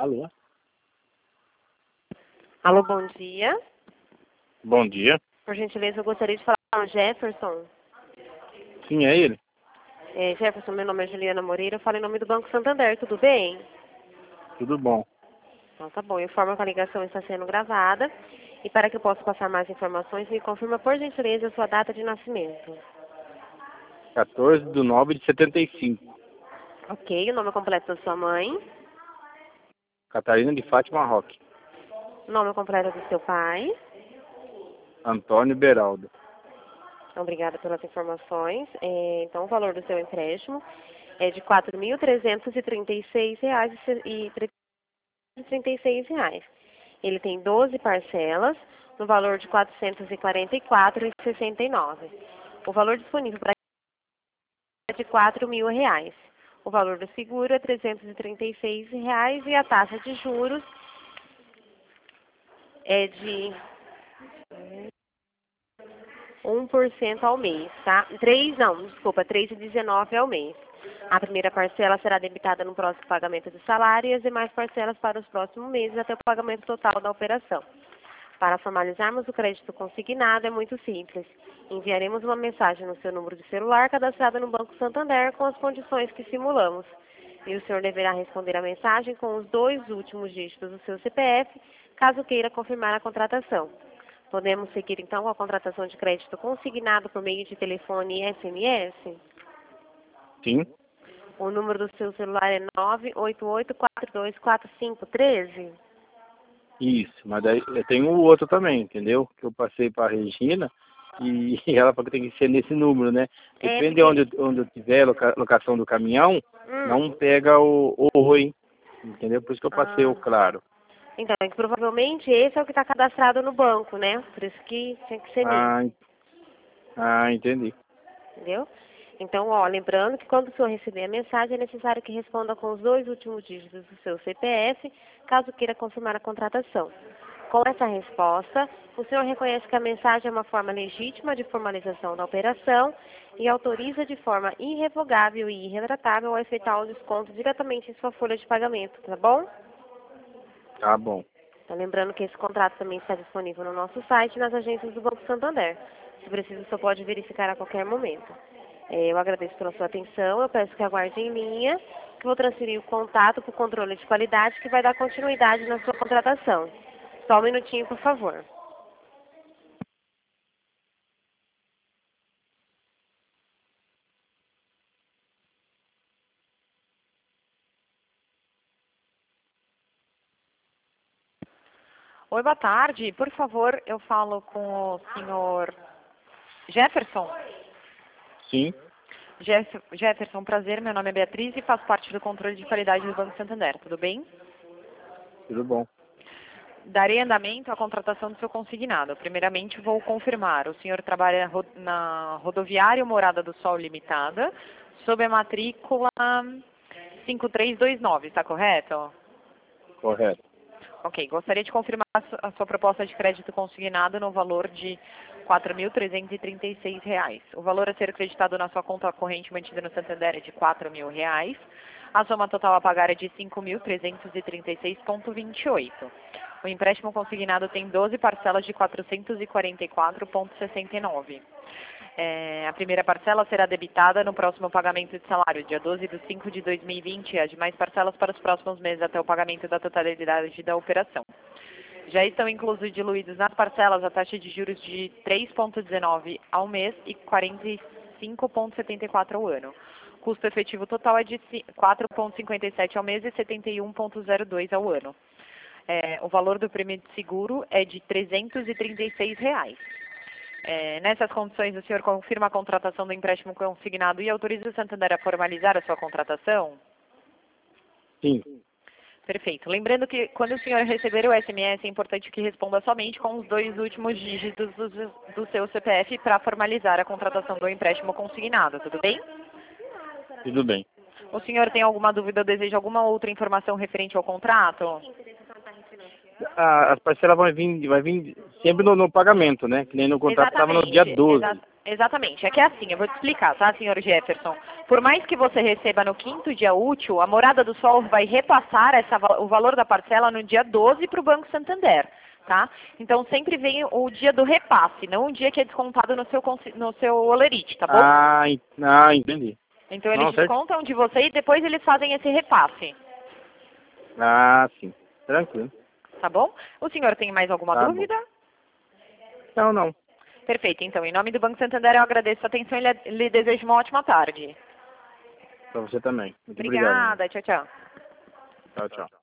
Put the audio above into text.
Alô? Alô, bom dia. Bom dia. Por gentileza, eu gostaria de falar com o Jefferson. Sim, é ele? Jefferson, meu nome é Juliana Moreira, eu falo em nome do Banco Santander, tudo bem? Tudo bom. Então tá bom, eu informo que a ligação está sendo gravada. E para que eu possa passar mais informações, me confirma por gentileza a sua data de nascimento. 14/9/75. Ok, o nome completo da sua mãe, Catarina de Fátima Roque. o nome completo do seu pai. Antônio Beraldo. Obrigada pelas informações. Então, o valor do seu empréstimo é de R$ 4.336,36. Ele tem 12 parcelas, no valor de R$ 444,69. O valor disponível para é de R$ 4.000. O valor do seguro é R$ 336 e a taxa de juros é de 1% ao mês, tá? 3,19 ao mês. A primeira parcela será debitada no próximo pagamento do salário e as demais parcelas para os próximos meses até o pagamento total da operação. Para formalizarmos o crédito consignado é muito simples. Enviaremos uma mensagem no seu número de celular cadastrado no Banco Santander com as condições que simulamos. E o senhor deverá responder a mensagem com os 2 últimos dígitos do seu CPF, caso queira confirmar a contratação. Podemos seguir então com a contratação de crédito consignado por meio de telefone e SMS? Sim. O número do seu celular é 988424513? Isso. Mas daí eu tenho o outro também, entendeu? Que eu passei para a Regina e ela falou que tem que ser nesse número, né? Depende de onde eu tiver a locação do caminhão, não pega o oi, entendeu? Por isso que eu passei o claro. Então, é que provavelmente esse é o que está cadastrado no banco, né? Por isso que tinha que ser nisso. Entendi. Entendeu? Então, ó, lembrando que quando o senhor receber a mensagem, é necessário que responda com os 2 últimos dígitos do seu CPF, caso queira confirmar a contratação. Com essa resposta, o senhor reconhece que a mensagem é uma forma legítima de formalização da operação e autoriza de forma irrevogável e irretratável a efetuar o desconto diretamente em sua folha de pagamento, tá bom? Tá bom. Então, lembrando que esse contrato também está disponível no nosso site e nas agências do Banco Santander. Se preciso, só pode verificar a qualquer momento. Eu agradeço pela sua atenção, eu peço que aguarde em linha, que vou transferir o contato para o controle de qualidade, que vai dar continuidade na sua contratação. Só um minutinho, por favor. Oi, boa tarde. Por favor, eu falo com o senhor Jefferson. Sim. Jefferson, prazer. Meu nome é Beatriz e faço parte do controle de qualidade do Banco Santander. Tudo bem? Tudo bom. Darei andamento à contratação do seu consignado. Primeiramente, vou confirmar. O senhor trabalha na Rodoviária Morada do Sol Limitada, sob a matrícula 5329, está correto? Correto. Ok, gostaria de confirmar a sua proposta de crédito consignado no valor de R$ 4.336. O valor a ser creditado na sua conta corrente mantida no Santander é de R$ 4.000. A soma total a pagar é de R$ 5.336,28. O empréstimo consignado tem 12 parcelas de R$ 444,69. A primeira parcela será debitada no próximo pagamento de salário, dia 12/5/2020, e as demais parcelas para os próximos meses até o pagamento da totalidade da operação. Já estão inclusos e diluídos nas parcelas a taxa de juros de 3,19 ao mês e 45,74 ao ano. O custo efetivo total é de 4,57 ao mês e 71,02 ao ano. O valor do prêmio de seguro é de R$ 336. Nessas condições, o senhor confirma a contratação do empréstimo consignado e autoriza o Santander a formalizar a sua contratação? Sim. Perfeito. Lembrando que quando o senhor receber o SMS, é importante que responda somente com os 2 últimos dígitos do seu CPF para formalizar a contratação do empréstimo consignado, tudo bem? Tudo bem. O senhor tem alguma dúvida ou deseja alguma outra informação referente ao contrato? As parcelas vai vir sempre no pagamento, né? Que nem no contrato estava no dia 12. Exatamente. É que é assim, eu vou te explicar, tá, senhor Jefferson? Por mais que você receba no 5º dia útil, a Morada do Sol vai repassar o valor da parcela no dia 12 para o Banco Santander, tá? Então sempre vem o dia do repasse, não o dia que é descontado no seu holerite, tá bom? Entendi. Então eles descontam de você e depois eles fazem esse repasse. Ah, sim. Tranquilo. Tá bom? O senhor tem mais alguma dúvida? Bom. Não. Perfeito. Então, em nome do Banco Santander, eu agradeço a atenção e lhe desejo uma ótima tarde. Pra você também. Muito Obrigada. obrigado. Tchau, tchau. Tchau, tchau.